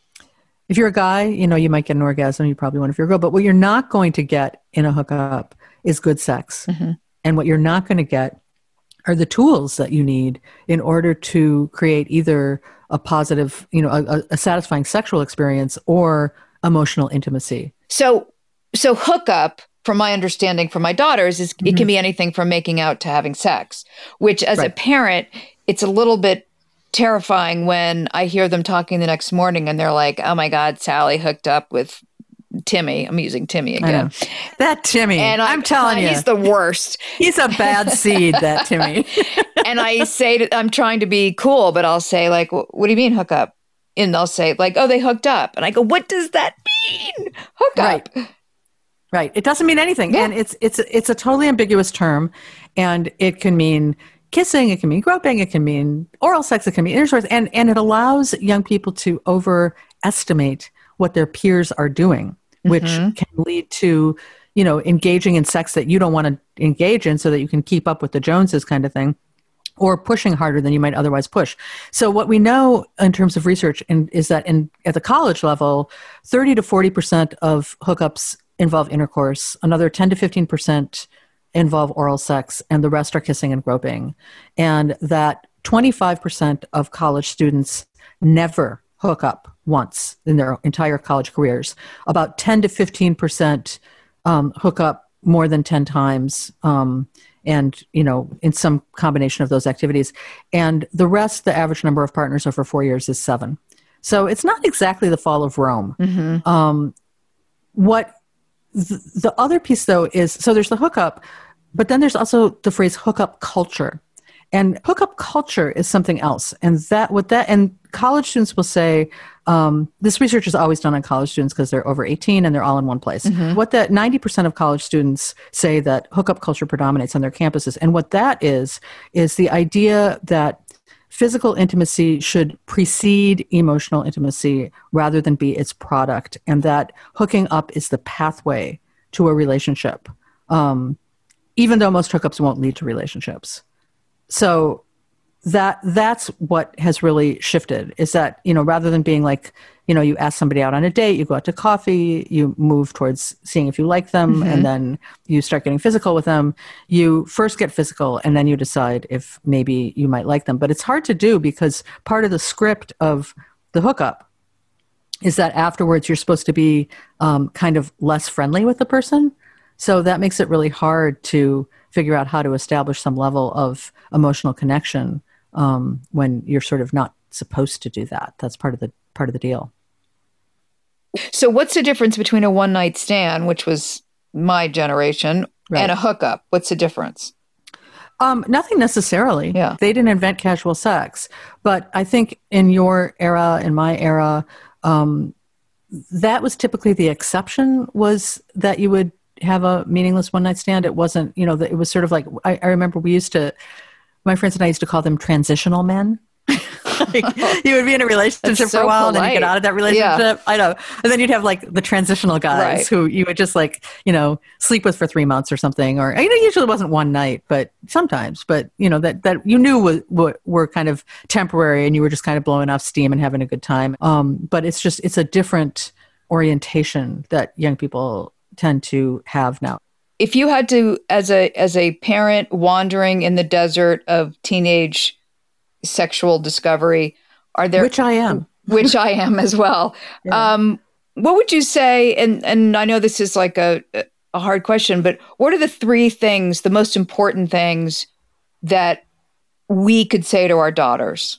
B: if you're a guy, you know, you might get an orgasm. You probably won't if you're a girl. But what you're not going to get in a hookup is good sex. Mm-hmm. And what you're not going to get are the tools that you need in order to create either a positive, you know, a, a satisfying sexual experience or emotional intimacy.
A: So, so hookup, from my understanding from my daughters, is mm-hmm. it can be anything from making out to having sex, which as right. a parent, it's a little bit terrifying when I hear them talking the next morning and they're like, oh my God, Sally hooked up with Timmy. I'm using Timmy again.
B: That Timmy. And I'm, I'm telling you.
A: He's the worst.
B: He's a bad seed, that Timmy.
A: And I say, to, I'm trying to be cool, but I'll say like, what do you mean hook up? And they'll say like, oh, they hooked up. And I go, what does that mean? Hook up.
B: Right. Right. It doesn't mean anything.
A: Yeah.
B: And it's it's it's a totally ambiguous term. And it can mean kissing, it can mean groping, it can mean oral sex, it can mean intercourse. And, and it allows young people to overestimate what their peers are doing, which mm-hmm. can lead to, you know, engaging in sex that you don't want to engage in so that you can keep up with the Joneses kind of thing, or pushing harder than you might otherwise push. So what we know in terms of research in, is that in at the college level, thirty to forty percent of hookups involve intercourse, another ten to fifteen percent involve oral sex, and the rest are kissing and groping. And that twenty-five percent of college students never hook up once in their entire college careers. About ten to fifteen percent um, hook up more than ten times. Um, and, you know, in some combination of those activities. And the rest, the average number of partners over four years is seven. So it's not exactly the fall of Rome.
A: Mm-hmm.
B: Um, what th- the other piece, though, is, so there's the hookup, but then there's also the phrase hookup culture. And hookup culture is something else. And that, what that, and college students will say, um, this research is always done on college students because they're over eighteen and they're all in one place. Mm-hmm. What that ninety percent of college students say that hookup culture predominates on their campuses. And what that is, is the idea that physical intimacy should precede emotional intimacy rather than be its product. And that hooking up is the pathway to a relationship, um, even though most hookups won't lead to relationships. So that that's what has really shifted, is that, you know, rather than being like, you know, you ask somebody out on a date, you go out to coffee, you move towards seeing if you like them, mm-hmm. and then you start getting physical with them. You first get physical and then you decide if maybe you might like them. But it's hard to do because part of the script of the hookup is that afterwards you're supposed to be um, kind of less friendly with the person. So that makes it really hard to figure out how to establish some level of emotional connection um, when you're sort of not supposed to do that. That's part of the part of the deal.
A: So what's the difference between a one-night stand, which was my generation, right, and a hookup? What's the difference?
B: Um, nothing necessarily.
A: Yeah.
B: They didn't invent casual sex. But I think in your era, in my era, um, that was typically the exception, was that you would have a meaningless one-night stand. It wasn't, you know, it was sort of like, I, I remember we used to, my friends and I used to call them transitional men. Like, you would be in a relationship so for a while, polite. And then you get out of that relationship. Yeah. I know. And then you'd have like the transitional guys, right, who you would just like, you know, sleep with for three months or something. Or, you know, usually it wasn't one night, but sometimes, but you know, that, that you knew was, were, were kind of temporary and you were just kind of blowing off steam and having a good time. Um, but it's just, it's a different orientation that young people tend to have now.
A: If you had to, as a as a parent wandering in the desert of teenage sexual discovery, are there,
B: which I am,
A: which I am as well. Yeah. Um, what would you say? And and I know this is like a a hard question, but what are the three things, the most important things that we could say to our daughters?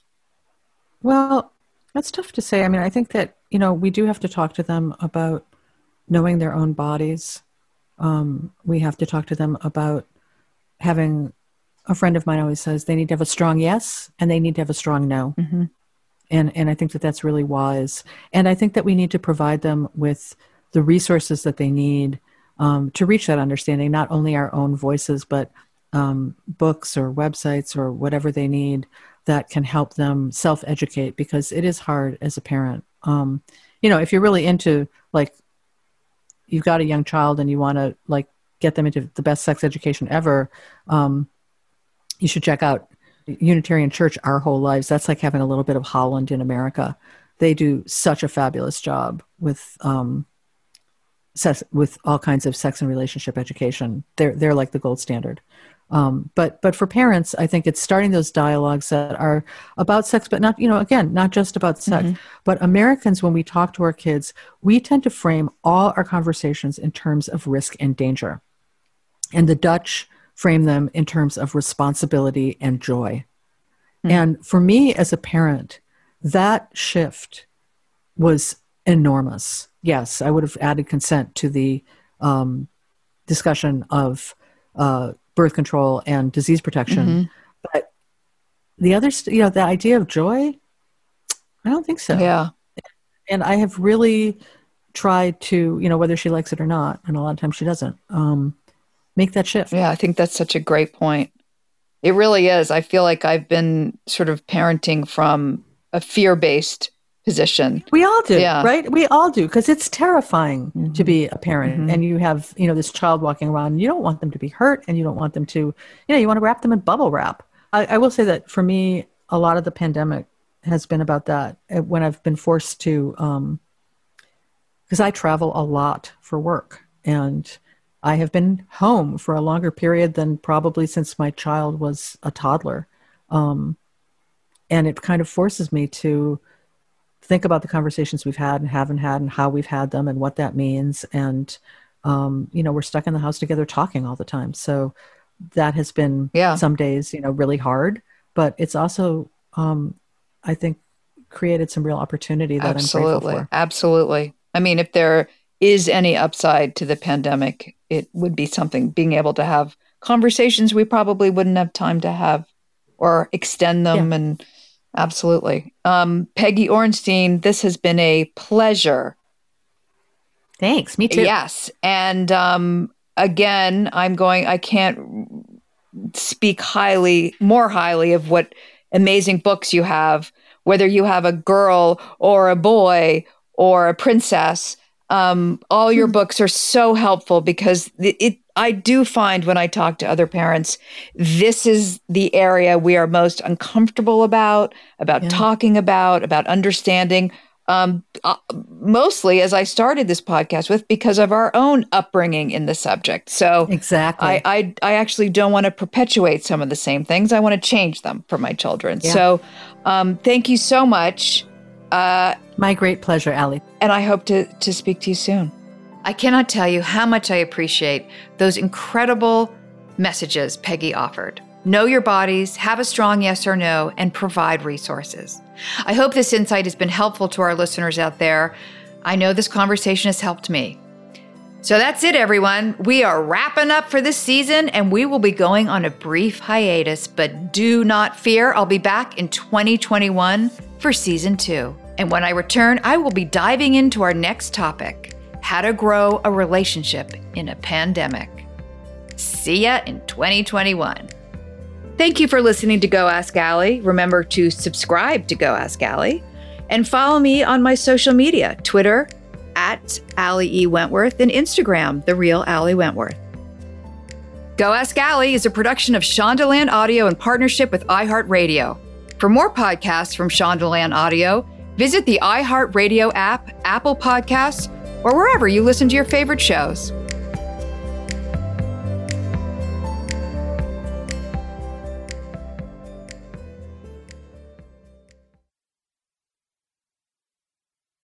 B: Well, that's tough to say. I mean, I think that, you know, we do have to talk to them about knowing their own bodies. Um, we have to talk to them about having, a friend of mine always says they need to have a strong yes and they need to have a strong no. Mm-hmm. And and I think that that's really wise. And I think that we need to provide them with the resources that they need um, to reach that understanding, not only our own voices, but um, books or websites or whatever they need that can help them self-educate, because it is hard as a parent. Um, you know, if you're really into, like, you've got a young child and you want to like get them into the best sex education ever, um, you should check out Unitarian Church, Our Whole Lives. That's like having a little bit of Holland in America. They do such a fabulous job with um, sex, with all kinds of sex and relationship education. They're they're like the gold standard. Um, but but for parents, I think it's starting those dialogues that are about sex, but not, you know, again, not just about sex. Mm-hmm. But Americans, when we talk to our kids, we tend to frame all our conversations in terms of risk and danger. And the Dutch frame them in terms of responsibility and joy. Mm-hmm. And for me as a parent, that shift was enormous. Yes, I would have added consent to the um, discussion of uh, birth control and disease protection. Mm-hmm. But the other, you know, the idea of joy, I don't think so.
A: Yeah.
B: And I have really tried to, you know, whether she likes it or not, and a lot of times she doesn't, um, make that shift.
A: Yeah, I think that's such a great point. It really is. I feel like I've been sort of parenting from a fear-based position.
B: We all do, yeah. Right? We all do, because it's terrifying mm-hmm. to be a parent, mm-hmm. and you have, you know, this child walking around, and you don't want them to be hurt, and you don't want them to, you know, you want to wrap them in bubble wrap. I, I will say that for me, a lot of the pandemic has been about that. When I've been forced to, um, because I travel a lot for work, and I have been home for a longer period than probably since my child was a toddler. Um, and it kind of forces me to think about the conversations we've had and haven't had and how we've had them and what that means. And, um, you know, we're stuck in the house together talking all the time. So that has been
A: yeah.
B: some days, you know, really hard, but it's also, um, I think, created some real opportunity that
A: Absolutely.
B: I'm grateful for.
A: Absolutely. I mean, if there is any upside to the pandemic, it would be something, being able to have conversations we probably wouldn't have time to have or extend them. Yeah. And absolutely. Um, Peggy Orenstein, this has been a pleasure.
B: Thanks. Me too.
A: Yes. And um, again, I'm going, I can't speak highly, more highly of what amazing books you have, whether you have a girl or a boy or a princess. Um, all your mm-hmm. books are so helpful because it, it, I do find when I talk to other parents, this is the area we are most uncomfortable about, about yeah. talking about, about understanding. Um, uh, mostly, as I started this podcast with, because of our own upbringing in the subject. So
B: exactly,
A: I, I, I actually don't want to perpetuate some of the same things. I want to change them for my children.
B: Yeah.
A: So um, thank you so much. Uh,
B: my great pleasure, Allie.
A: And I hope to, to speak to you soon. I cannot tell you how much I appreciate those incredible messages Peggy offered. Know your bodies, have a strong yes or no, and provide resources. I hope this insight has been helpful to our listeners out there. I know this conversation has helped me. So that's it, everyone. We are wrapping up for this season, and we will be going on a brief hiatus, but do not fear. I'll be back in twenty twenty-one for season two. And when I return, I will be diving into our next topic, how to grow a relationship in a pandemic. See ya in twenty twenty-one. Thank you for listening to Go Ask Allie. Remember to subscribe to Go Ask Allie and follow me on my social media, Twitter at Allie E. Wentworth and Instagram, The Real Allie Wentworth. Go Ask Allie is a production of Shondaland Audio in partnership with iHeartRadio. For more podcasts from Shondaland Audio, visit the iHeartRadio app, Apple Podcasts, or wherever you listen to your favorite shows.